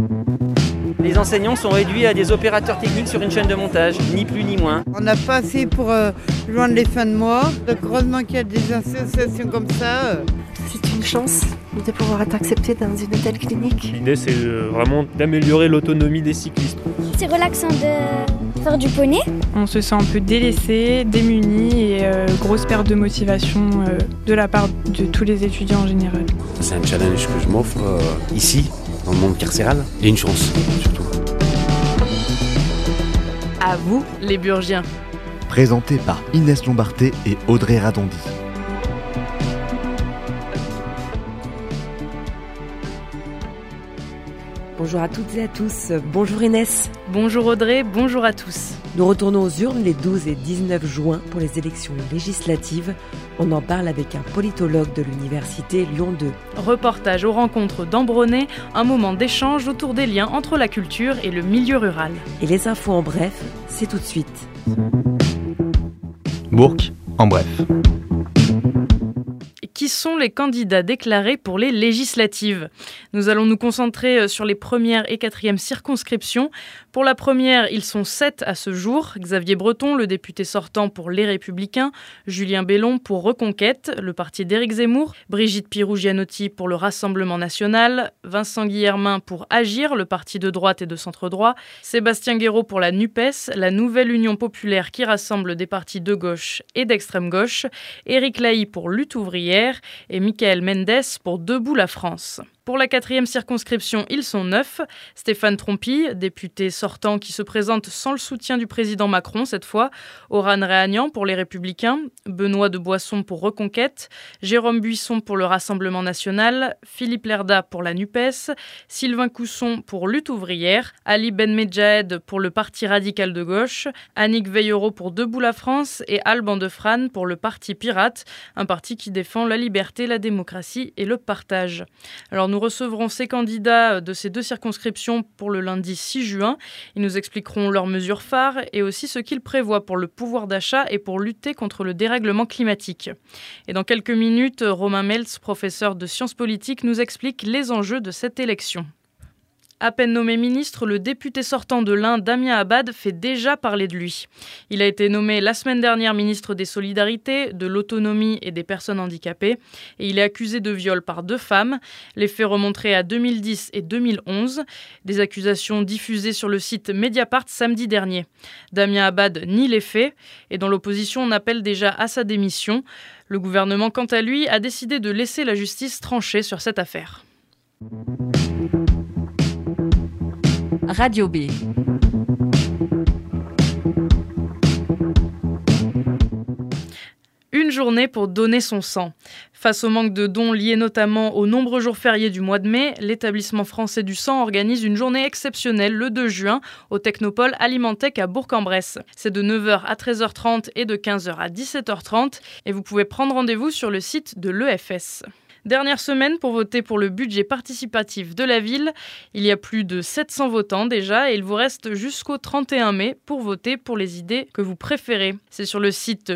Les enseignants sont réduits à des opérateurs techniques sur une chaîne de montage, ni plus ni moins. On n'a pas assez pour joindre les fins de mois. Donc heureusement qu'il y a des associations comme ça. C'est une chance de pouvoir être accepté dans une telle clinique. L'idée, c'est vraiment d'améliorer l'autonomie des cyclistes. C'est relaxant de faire du poney. On se sent un peu délaissé, démuni et grosse perte de motivation de la part de tous les étudiants en général. C'est un challenge que je m'offre ici, dans le monde carcéral, et une chance surtout. À vous, les Burgiens. Présenté par Inès Lombarté et Audrey Radondi. Bonjour à toutes et à tous. Bonjour Inès. Bonjour Audrey, bonjour à tous. Nous retournons aux urnes les 12 et 19 juin pour les élections législatives. On en parle avec un politologue de l'université Lyon 2. Reportage aux rencontres d'Ambronay, un moment d'échange autour des liens entre la culture et le milieu rural. Et les infos en bref, c'est tout de suite. Bourg, en bref. Qui sont les candidats déclarés pour les législatives ? Nous allons nous concentrer sur les premières et quatrièmes circonscriptions. Pour la première, ils sont 7 à ce jour. Xavier Breton, le député sortant pour Les Républicains, Julien Bellon pour Reconquête, le parti d'Éric Zemmour, Brigitte Pirou-Gianotti pour le Rassemblement national, Vincent Guillermin pour Agir, le parti de droite et de centre-droit, Sébastien Guéraud pour la NUPES, la nouvelle Union populaire qui rassemble des partis de gauche et d'extrême gauche, Éric Lahy pour Lutte ouvrière et Michael Mendes pour Debout la France. Pour la quatrième circonscription, ils sont 9. Stéphane Trompy, député sortant qui se présente sans le soutien du président Macron cette fois. Oran Réagnan pour Les Républicains. Benoît de Boisson pour Reconquête. Jérôme Buisson pour le Rassemblement national. Philippe Lerda pour la NUPES. Sylvain Cousson pour Lutte ouvrière. Ali Ben Medjahed pour le Parti radical de gauche. Annick Veillero pour Debout la France. Et Alban Defrane pour le Parti pirate, un parti qui défend la liberté, la démocratie et le partage. Alors nous recevrons ces candidats de ces deux circonscriptions pour le lundi 6 juin. Ils nous expliqueront leurs mesures phares et aussi ce qu'ils prévoient pour le pouvoir d'achat et pour lutter contre le dérèglement climatique. Et dans quelques minutes, Romain Meltz, professeur de sciences politiques, nous explique les enjeux de cette élection. À peine nommé ministre, le député sortant de l'Ain, Damien Abad, fait déjà parler de lui. Il a été nommé la semaine dernière ministre des Solidarités, de l'Autonomie et des Personnes handicapées. Et il est accusé de viol par 2 femmes. Les faits remonteraient à 2010 et 2011. Des accusations diffusées sur le site Mediapart samedi dernier. Damien Abad nie les faits. Et dans l'opposition, on appelle déjà à sa démission. Le gouvernement, quant à lui, a décidé de laisser la justice trancher sur cette affaire. Radio B. Une journée pour donner son sang. Face au manque de dons liés notamment aux nombreux jours fériés du mois de mai, l'établissement français du sang organise une journée exceptionnelle le 2 juin au Technopole Alimentec à Bourg-en-Bresse. C'est de 9h à 13h30 et de 15h à 17h30 et vous pouvez prendre rendez-vous sur le site de l'EFS. Dernière semaine pour voter pour le budget participatif de la ville. Il y a plus de 700 votants déjà et il vous reste jusqu'au 31 mai pour voter pour les idées que vous préférez. C'est sur le site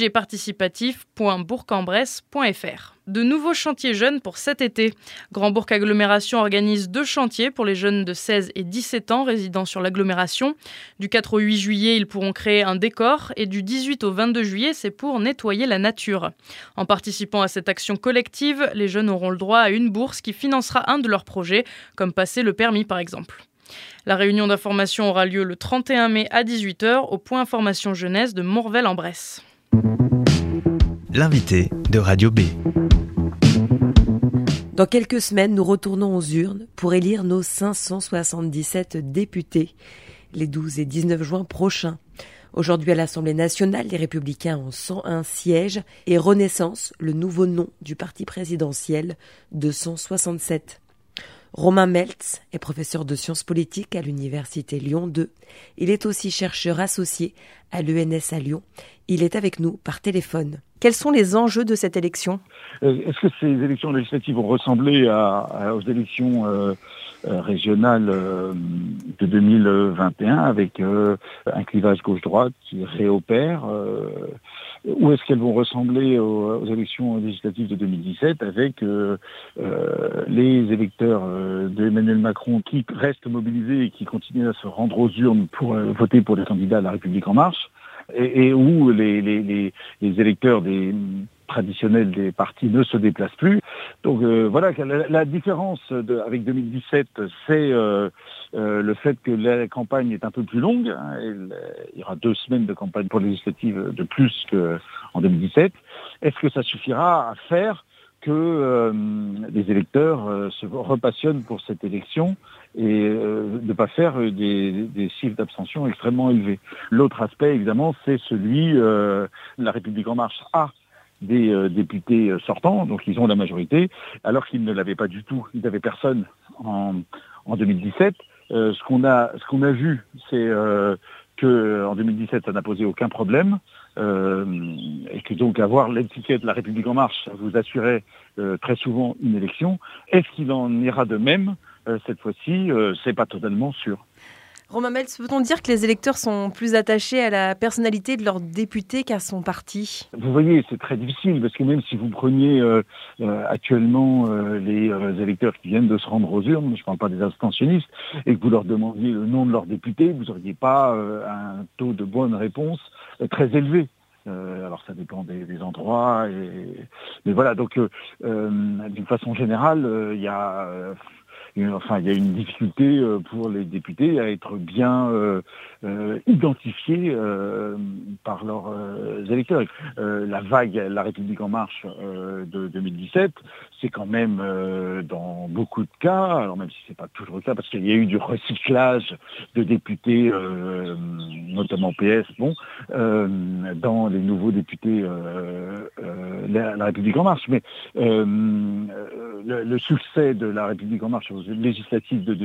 budgetparticipatif.bourg-en-bresse.fr. De nouveaux chantiers jeunes pour cet été. Grand Bourg Agglomération organise 2 chantiers pour les jeunes de 16 et 17 ans résidant sur l'agglomération. Du 4 au 8 juillet, ils pourront créer un décor et du 18 au 22 juillet, c'est pour nettoyer la nature. En participant à cette action collective, les jeunes auront le droit à une bourse qui financera un de leurs projets, comme passer le permis par exemple. La réunion d'information aura lieu le 31 mai à 18h au point information jeunesse de Morvel-en-Bresse. L'invité de Radio B. Dans quelques semaines, nous retournons aux urnes pour élire nos 577 députés, les 12 et 19 juin prochains. Aujourd'hui à l'Assemblée nationale, les Républicains ont 101 sièges et Renaissance, le nouveau nom du parti présidentiel, 267. Romain Meltz est professeur de sciences politiques à l'université Lyon 2. Il est aussi chercheur associé à l'ENS à Lyon. Il est avec nous par téléphone. Quels sont les enjeux de cette élection ? Est-ce que ces élections législatives vont ressembler aux élections régionales de 2021 avec un clivage gauche-droite qui réopère. Ou est-ce qu'elles vont ressembler aux élections législatives de 2017 avec les électeurs d'Emmanuel Macron qui restent mobilisés et qui continuent à se rendre aux urnes pour voter pour les candidats de La République En Marche, et où les électeurs traditionnels des partis ne se déplacent plus. Donc voilà, la différence avec 2017, c'est le fait que la campagne est un peu plus longue. Il y aura 2 semaines de campagne pour les législatives de plus qu'en 2017. Est-ce que ça suffira à faire que les électeurs se repassionnent pour cette élection et de ne pas faire des chiffres d'abstention extrêmement élevés? L'autre aspect, évidemment, c'est celui de La République En Marche a des députés sortants, donc ils ont la majorité, alors qu'ils ne l'avaient pas du tout. Ils n'avaient personne en 2017. Ce qu'on a vu, c'est qu'en 2017, ça n'a posé aucun problème, et que donc avoir l'étiquette La République En Marche, ça vous assurait très souvent une élection. Est-ce qu'il en ira de même cette fois-ci? C'est pas totalement sûr. Romain Meltz, peut-on dire que les électeurs sont plus attachés à la personnalité de leur député qu'à son parti? Vous voyez, c'est très difficile, parce que même si vous preniez actuellement les électeurs qui viennent de se rendre aux urnes, je ne parle pas des abstentionnistes, et que vous leur demandiez le nom de leur député, vous n'auriez pas un taux de bonne réponse très élevé. Alors ça dépend des endroits, mais voilà, donc d'une façon générale, il y a une difficulté pour les députés à être bien identifiés par leurs électeurs. La vague La République En Marche de 2017, c'est quand même dans beaucoup de cas, alors même si c'est pas toujours le cas, parce qu'il y a eu du recyclage de députés, notamment PS, dans les nouveaux députés La République En Marche. Mais le succès de La République En Marche aux législatives de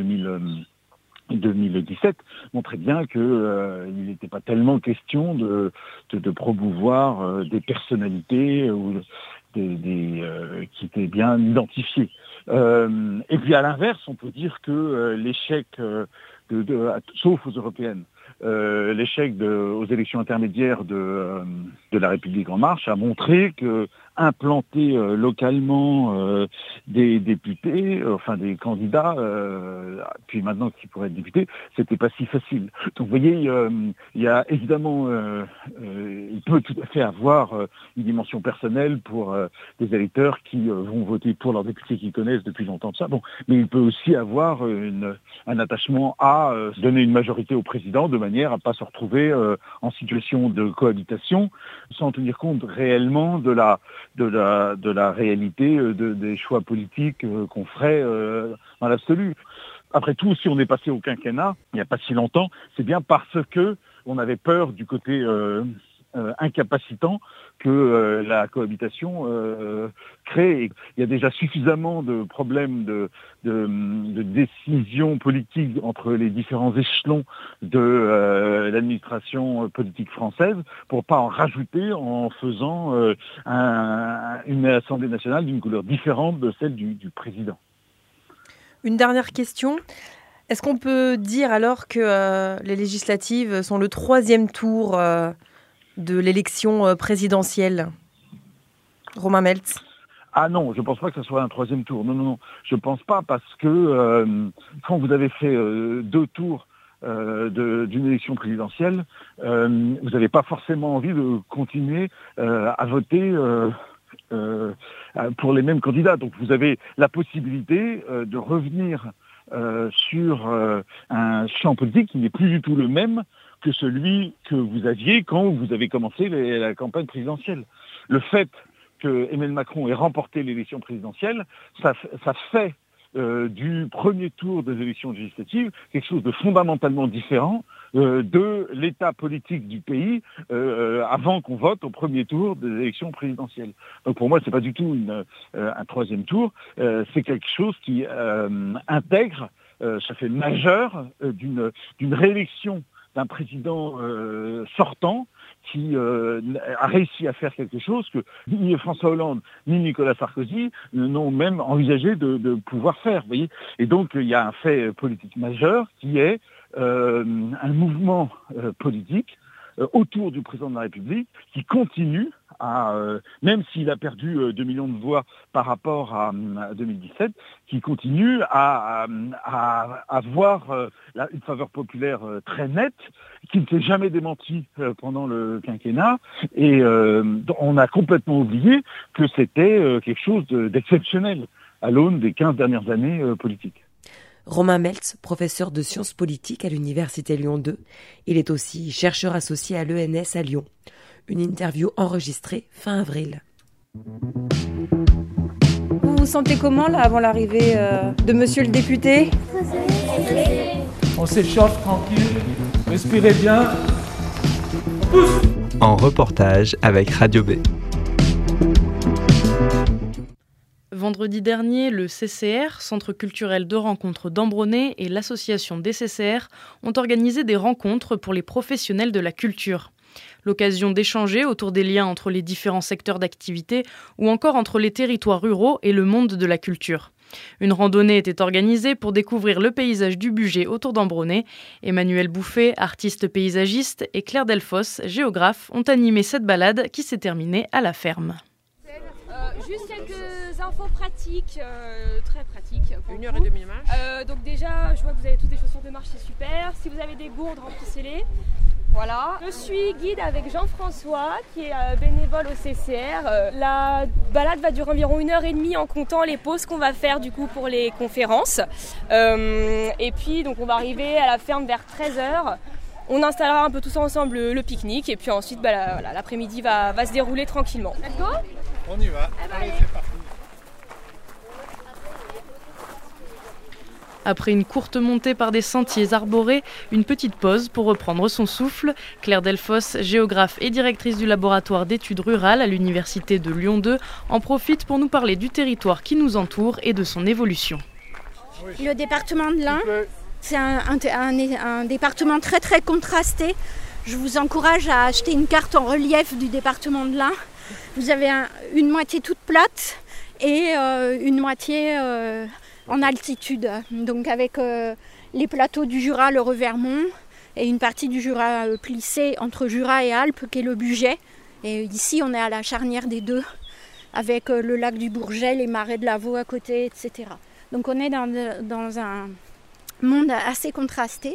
2017 montrait bien qu'il n'était pas tellement question de promouvoir des personnalités ou qui étaient bien identifiées. Et puis à l'inverse, on peut dire que l'échec, sauf aux européennes, l'échec aux élections intermédiaires de La République En Marche a montré que implanter localement des députés, des candidats, puis maintenant qui pourraient être députés, c'était pas si facile. Donc vous voyez, il y a évidemment, il peut tout à fait avoir une dimension personnelle pour des électeurs qui vont voter pour leurs députés qu'ils connaissent depuis longtemps de ça. Bon, mais il peut aussi avoir un attachement à donner une majorité au président de manière à pas se retrouver en situation de cohabitation sans tenir compte réellement de la réalité des choix politiques qu'on ferait dans l'absolu. Après tout, si on est passé au quinquennat, il n'y a pas si longtemps, c'est bien parce que on avait peur du côté incapacitant que la cohabitation crée. Il y a déjà suffisamment de problèmes de décision politique entre les différents échelons de l'administration politique française pour pas en rajouter en faisant une Assemblée nationale d'une couleur différente de celle du président. Une dernière question. Est-ce qu'on peut dire alors que les législatives sont le 3e tour de l'élection présidentielle? Romain Meltz. Ah non, je ne pense pas que ce soit un 3e tour. Non, je ne pense pas parce que quand vous avez fait 2 tours d'une élection présidentielle, vous n'avez pas forcément envie de continuer à voter pour les mêmes candidats. Donc vous avez la possibilité de revenir sur un champ politique qui n'est plus du tout le même que celui que vous aviez quand vous avez commencé la campagne présidentielle. Le fait que Emmanuel Macron ait remporté l'élection présidentielle, ça fait du premier tour des élections législatives quelque chose de fondamentalement différent de l'état politique du pays avant qu'on vote au premier tour des élections présidentielles. Donc pour moi, c'est pas du tout un 3e tour, c'est quelque chose qui intègre, ça fait majeur d'une réélection d'un président sortant qui a réussi à faire quelque chose que ni François Hollande ni Nicolas Sarkozy n'ont même envisagé de pouvoir faire. Vous voyez. Et donc il y a un fait politique majeur qui est un mouvement politique autour du président de la République qui continue à, même s'il a perdu 2 millions de voix par rapport à 2017, qui continue à avoir une faveur populaire très nette, qui ne s'est jamais démentie pendant le quinquennat, et on a complètement oublié que c'était quelque chose d'exceptionnel à l'aune des 15 dernières années politiques. Romain Meltz, professeur de sciences politiques à l'Université Lyon 2. Il est aussi chercheur associé à l'ENS à Lyon. Une interview enregistrée fin avril. Vous vous sentez comment là avant l'arrivée de monsieur le député ? On s'échauffe tranquille, respirez bien. En reportage avec Radio B. Vendredi dernier, le CCR, Centre culturel de rencontres d'Ambronay, et l'association des CCR ont organisé des rencontres pour les professionnels de la culture. L'occasion d'échanger autour des liens entre les différents secteurs d'activité ou encore entre les territoires ruraux et le monde de la culture. Une randonnée était organisée pour découvrir le paysage du Bugey autour d'Ambronay. Emmanuel Bouffet, artiste paysagiste, et Claire Delfosse, géographe, ont animé cette balade qui s'est terminée à la ferme. Juste quelques infos pratiques, très pratiques. 1h30 marche. Donc déjà, je vois que vous avez tous des chaussures de marche, c'est super. Si vous avez des gourdes, remplissez-les. Voilà. Je suis guide avec Jean-François, qui est bénévole au CCR. La balade va durer environ 1h30 en comptant les pauses qu'on va faire du coup pour les conférences. Et puis donc on va arriver à la ferme vers 13h. On installera un peu tous ensemble le pique-nique et puis ensuite l'après-midi va se dérouler tranquillement. Let's go ? On y va. Allez, c'est parti. Après une courte montée par des sentiers arborés, une petite pause pour reprendre son souffle. Claire Delfosse, géographe et directrice du laboratoire d'études rurales à l'Université de Lyon 2, en profite pour nous parler du territoire qui nous entoure et de son évolution. Le département de l'Ain, c'est un département très très contrasté. Je vous encourage à acheter une carte en relief du département de l'Ain. Vous avez une moitié toute plate et une moitié en altitude, donc avec les plateaux du Jura, le Revermont, et une partie du Jura plissé entre Jura et Alpes, qui est le Bugey. Et ici, on est à la charnière des deux, avec le lac du Bourget, les marais de Lavaux à côté, etc. Donc on est dans un monde assez contrasté.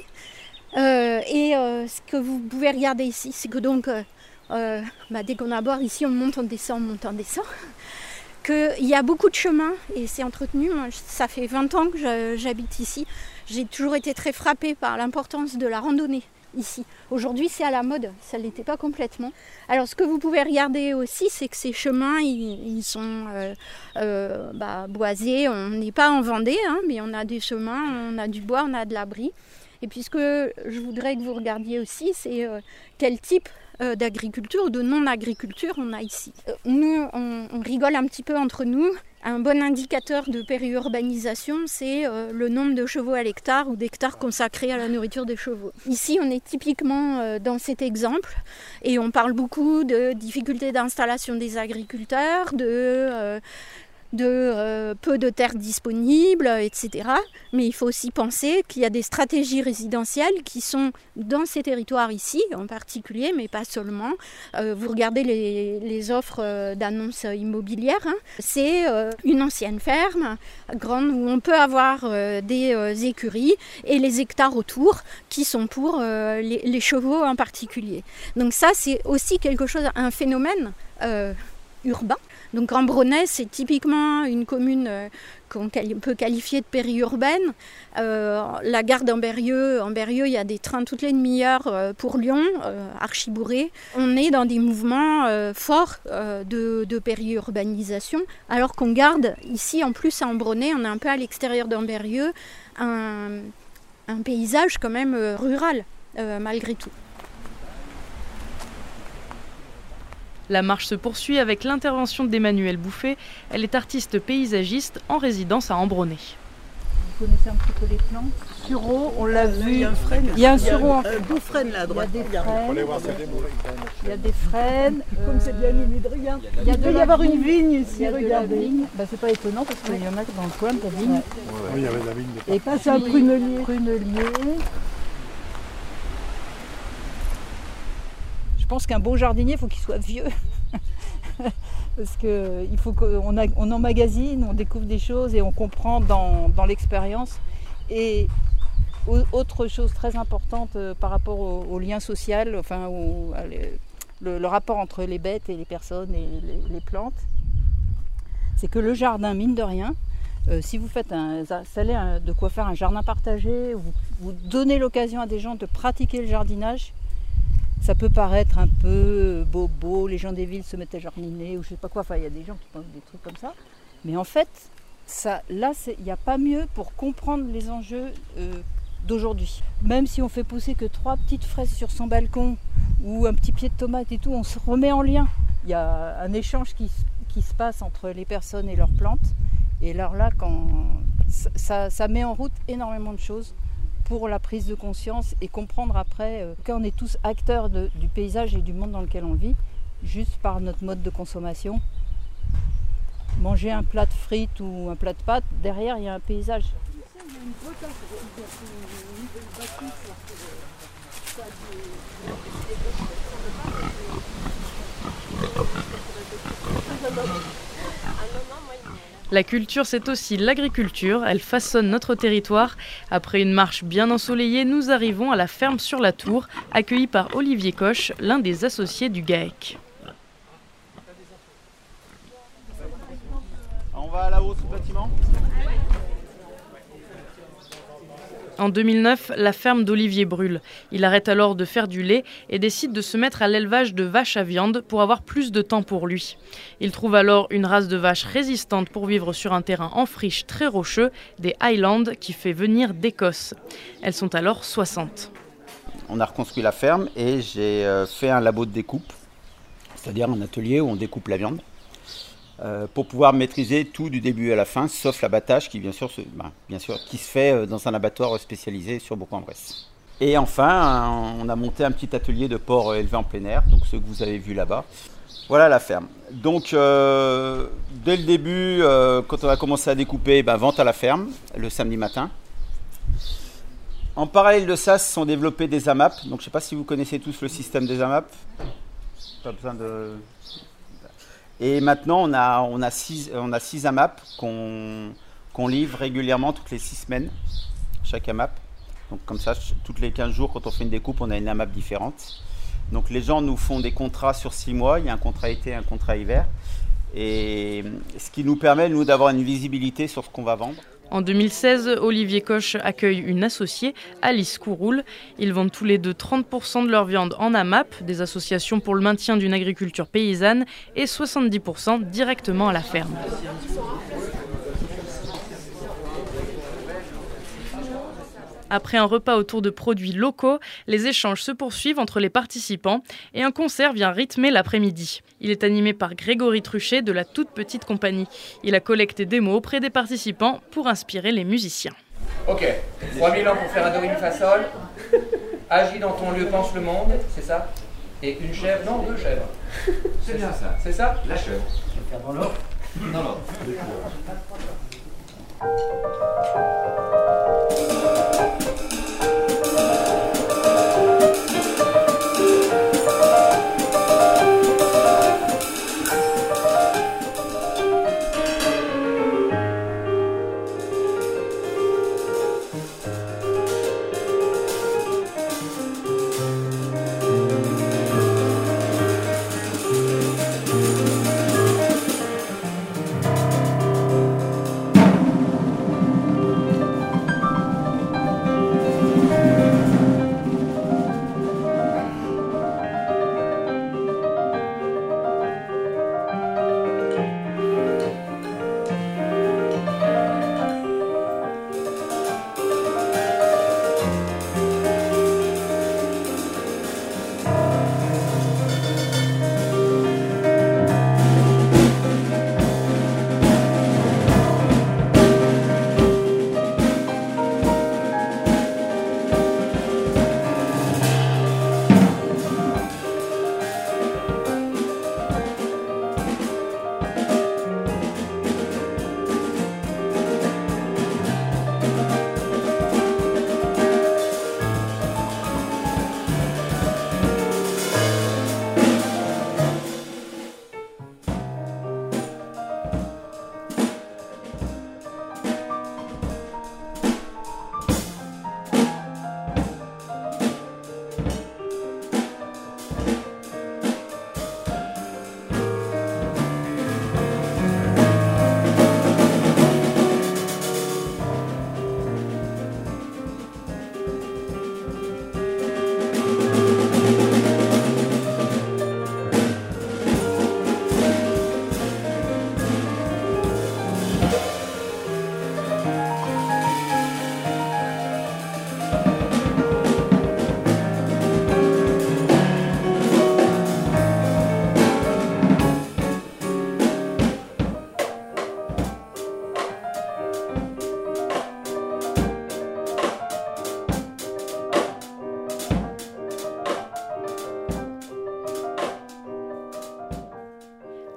Ce que vous pouvez regarder ici, c'est que donc, dès qu'on aborde ici, on monte, on descend, qu'il y a beaucoup de chemins et c'est entretenu. Moi, ça fait 20 ans que j'habite ici. J'ai toujours été très frappée par l'importance de la randonnée ici. Aujourd'hui, c'est à la mode, ça ne l'était pas complètement. Alors, ce que vous pouvez regarder aussi, c'est que ces chemins, ils sont boisés. On n'est pas en Vendée, mais on a des chemins, on a du bois, on a de l'abri. Et puis, ce que je voudrais que vous regardiez aussi, c'est quel type d'agriculture ou de non-agriculture on a ici. Nous, on rigole un petit peu entre nous. Un bon indicateur de périurbanisation, c'est le nombre de chevaux à l'hectare ou d'hectares consacrés à la nourriture des chevaux. Ici, on est typiquement dans cet exemple et on parle beaucoup de difficultés d'installation des agriculteurs, de peu de terres disponibles, etc. Mais il faut aussi penser qu'il y a des stratégies résidentielles qui sont dans ces territoires ici, en particulier, mais pas seulement. Vous regardez les offres d'annonces immobilières. C'est une ancienne ferme grande où on peut avoir des écuries et les hectares autour qui sont pour les chevaux en particulier. Donc ça, c'est aussi quelque chose, un phénomène urbain. Donc Ambronay, c'est typiquement une commune qu'on peut qualifier de périurbaine. La gare d'Ambérieux, il y a des trains toutes les demi-heures pour Lyon, archi-bourré. On est dans des mouvements forts de périurbanisation, alors qu'on garde ici, en plus à Ambronay, on est un peu à l'extérieur d'Ambérieux, un paysage quand même rural, malgré tout. La marche se poursuit avec l'intervention d'Emmanuel Bouffet. Elle est artiste paysagiste en résidence à Ambronay. Vous connaissez un petit peu les plantes? Sureau, on l'a vu. Il y a un frêne. Il y a un sureau. Un beau frêne là à droite. Il y a des frênes. Comme c'est bien humide, regarde. Il peut y avoir une vigne ici, regardez. C'est pas étonnant parce qu'il y en a dans le coin de la vigne. Oui, il y avait de la vigne. Et puis, c'est un prunelier. Je pense qu'un bon jardinier, il faut qu'il soit vieux. Parce qu'il faut qu'on emmagasine, on découvre des choses et on comprend dans l'expérience. Et autre chose très importante par rapport au lien social, enfin le rapport entre les bêtes et les personnes et les plantes, c'est que le jardin, mine de rien, si vous faites de quoi faire un jardin partagé, vous donnez l'occasion à des gens de pratiquer le jardinage. Ça peut paraître un peu bobo, les gens des villes se mettent à jardiner ou je sais pas quoi, enfin il y a des gens qui pensent des trucs comme ça. Mais en fait, il n'y a pas mieux pour comprendre les enjeux d'aujourd'hui. Même si on fait pousser que 3 petites fraises sur son balcon ou un petit pied de tomate et tout, on se remet en lien. Il y a un échange qui se passe entre les personnes et leurs plantes. Et alors là, ça met en route énormément de choses pour la prise de conscience et comprendre après qu'on est tous acteurs du paysage et du monde dans lequel on vit, juste par notre mode de consommation. Manger un plat de frites ou un plat de pâtes, derrière il y a un paysage. La culture, c'est aussi l'agriculture. Elle façonne notre territoire. Après une marche bien ensoleillée, nous arrivons à la ferme sur la Tour, accueillis par Olivier Coche, l'un des associés du GAEC. On va là-haut sous le bâtiment. En 2009, la ferme d'Olivier brûle. Il arrête alors de faire du lait et décide de se mettre à l'élevage de vaches à viande pour avoir plus de temps pour lui. Il trouve alors une race de vaches résistante pour vivre sur un terrain en friche très rocheux, des Highlands, qui fait venir d'Écosse. Elles sont alors 60. On a reconstruit la ferme et j'ai fait un labo de découpe, c'est-à-dire un atelier où on découpe la viande. Pour pouvoir maîtriser tout du début à la fin, sauf l'abattage qui qui se fait dans un abattoir spécialisé sur Bourg-en-Bresse. Et enfin, on a monté un petit atelier de porc élevé en plein air, donc ceux que vous avez vus là-bas. Voilà la ferme. Donc dès le début, quand on a commencé à découper, vente à la ferme le samedi matin. En parallèle de ça, se sont développés des AMAP. Donc je ne sais pas si vous connaissez tous le système des AMAP. Pas besoin de... Et maintenant, on a 6 AMAP qu'on livre régulièrement toutes les 6 semaines, chaque AMAP. Donc comme ça, toutes les 15 jours, quand on fait une découpe, on a une AMAP différente. Donc les gens nous font des contrats sur 6 mois. Il y a un contrat été, un contrat hiver. Et ce qui nous permet, nous, d'avoir une visibilité sur ce qu'on va vendre. En 2016, Olivier Coche accueille une associée, Alice Couroul. Ils vendent tous les deux 30% de leur viande en AMAP, des associations pour le maintien d'une agriculture paysanne, et 70% directement à la ferme. Après un repas autour de produits locaux, les échanges se poursuivent entre les participants et un concert vient rythmer l'après-midi. Il est animé par Grégory Truchet de la toute petite compagnie. Il a collecté des mots auprès des participants pour inspirer les musiciens. Ok, 3000 ans pour faire un do, mi, fa, sol. Agis dans ton lieu, pense le monde, c'est ça? Et une chèvre, non, 2 chèvres. C'est bien ça. C'est ça? La chèvre. Je vais faire dans l'ordre. Dans l'ordre.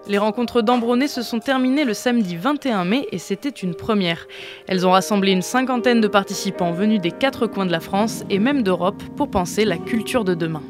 Les rencontres d'Ambronay se sont terminées le samedi 21 mai et c'était une première. Elles ont rassemblé une 50aine de participants venus des 4 coins de la France et même d'Europe pour penser la culture de demain.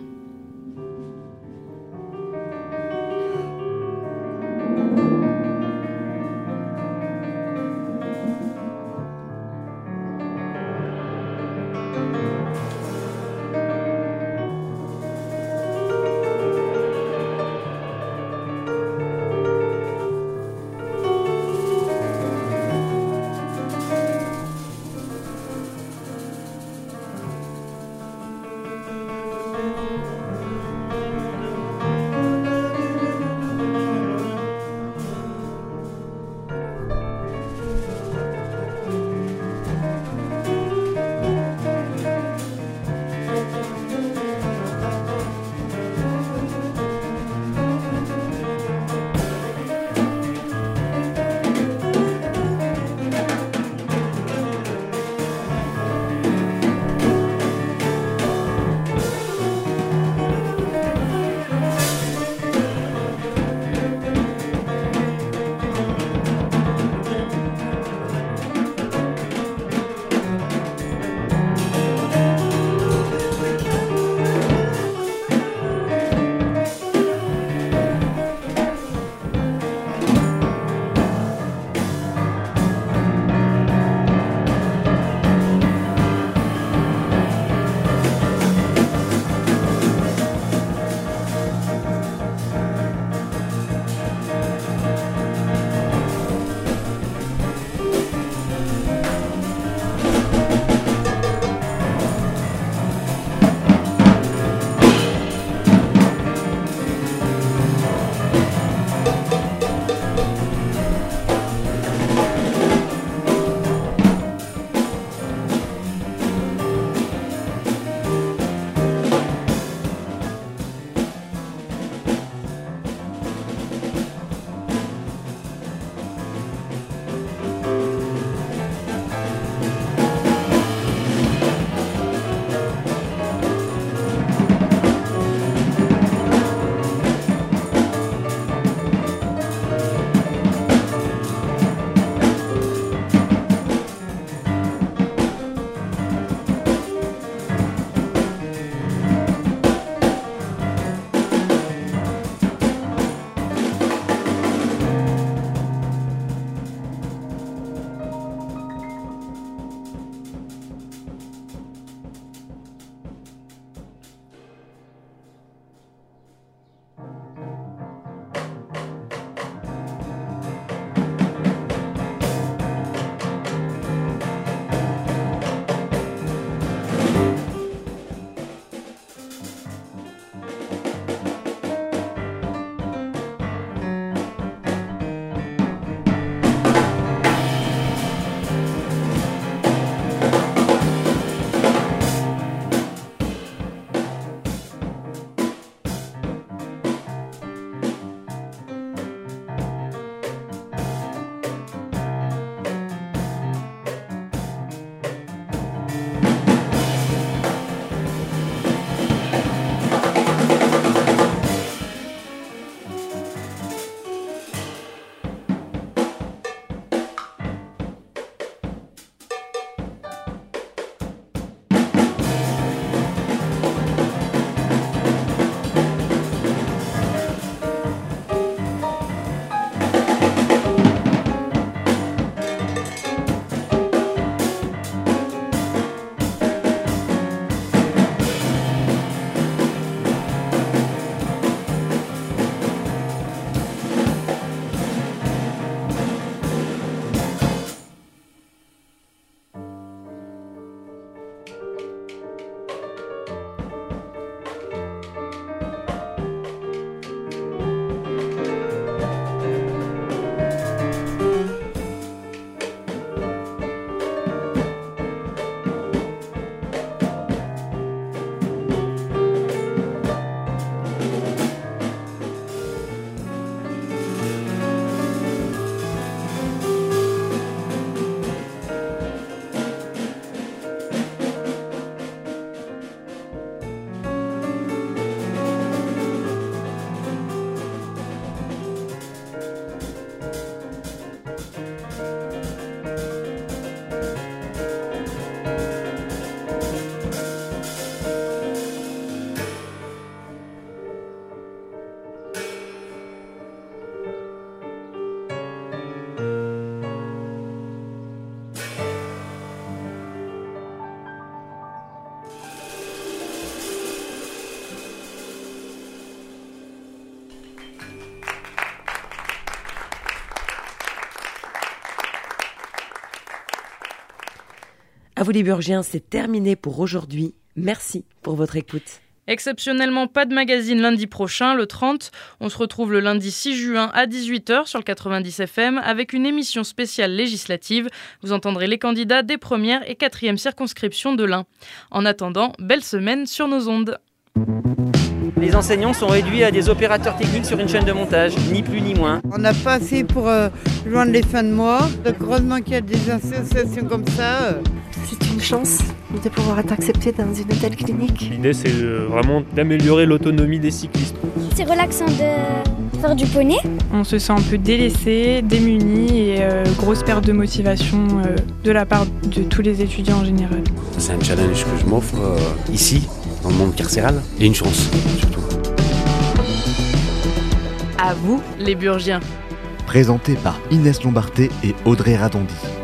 À vous les Burgiens, c'est terminé pour aujourd'hui. Merci pour votre écoute. Exceptionnellement, pas de magazine lundi prochain, le 30. On se retrouve le lundi 6 juin à 18h sur le 90 FM avec une émission spéciale législative. Vous entendrez les candidats des premières et quatrièmes circonscriptions de l'Ain. En attendant, belle semaine sur nos ondes. Les enseignants sont réduits à des opérateurs techniques sur une chaîne de montage, ni plus ni moins. On n'a pas assez pour joindre les fins de mois. Donc heureusement qu'il y a des associations comme ça. C'est une chance de pouvoir être accepté dans une telle clinique. L'idée, c'est vraiment d'améliorer l'autonomie des cyclistes. C'est relaxant de faire du poney. On se sent un peu délaissé, démuni et grosse perte de motivation de la part de tous les étudiants en général. C'est un challenge que je m'offre ici, dans le monde carcéral, et une chance surtout. À vous, les Burgiens. Présenté par Inès Lombarté et Audrey Radondi.